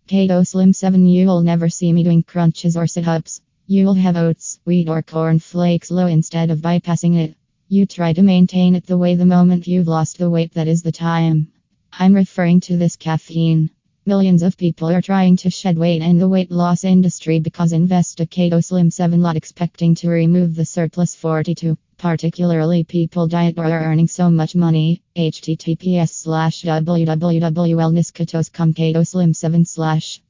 Keto Slim 7. You'll never see me doing crunches or sit ups. You'll have oats, wheat, or corn flakes low instead of bypassing it. You try to maintain it the way the moment you've lost the weight, that is the time. I'm referring to this caffeine. Millions of people are trying to shed weight in the weight loss industry because invest a Keto Slim 7 lot expecting to remove the surplus 42. Particularly people diet or are earning so much money. https://www.wellnessketoscom Keto Slim 7/